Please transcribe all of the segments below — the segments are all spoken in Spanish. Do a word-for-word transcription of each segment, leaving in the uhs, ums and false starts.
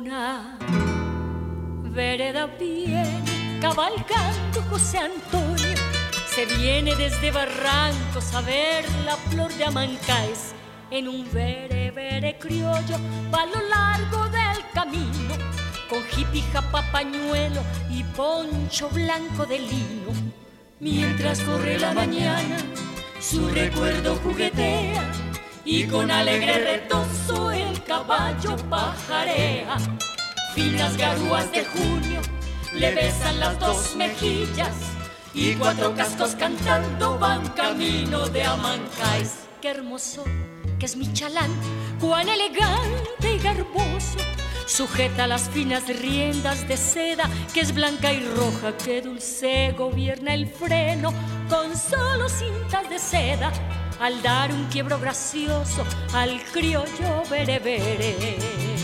una vereda viene cabalgando José Antonio. Se viene desde Barrancos a ver la flor de Amancaes. En un vere, vere criollo va a lo largo del camino, con jipija, papañuelo y poncho blanco de lino. Mientras corre la mañana, su recuerdo juguetea y con alegre retozo el caballo pajarea. Finas garúas de junio le besan las dos mejillas y cuatro cascos cantando van camino de Amancaes. Qué hermoso que es mi chalán, cuán elegante y garboso, sujeta las finas riendas de seda, que es blanca y roja, que dulce gobierna el freno con solo cintas de seda, al dar un quiebro gracioso al criollo berebere.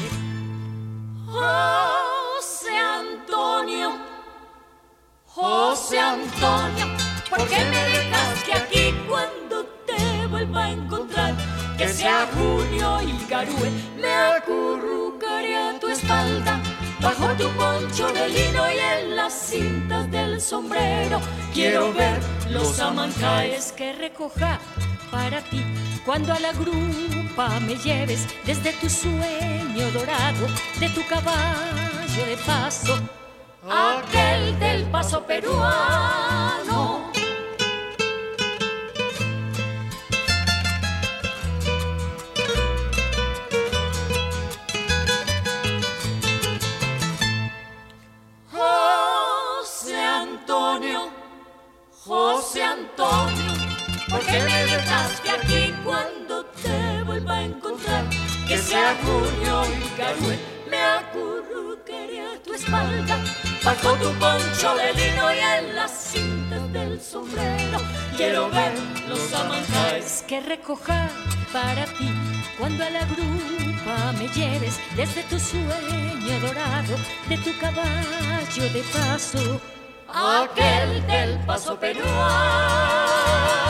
José Antonio, José Antonio, ¿por qué me dejaste aquí cuando te vuelva a encontrar? Que sea junio y garúe, me acurrucaré a tu espalda, bajo tu poncho de lino y en las cintas del sombrero. Quiero ver los Amancaes que recoja para ti, cuando a la grupa me lleves desde tu sueño dorado, de tu caballo de paso, aquel del paso peruano. José Antonio, ¿por qué me dejaste aquí cuando te vuelva a encontrar? Que sea junio y garúe, me acurrucaré a tu espalda, bajo tu poncho de lino y en las cintas del sombrero. Quiero ver los Amancaes que recoja para ti, cuando a la grupa me lleves desde tu sueño dorado, de tu caballo de paso, aquel del paso peruano.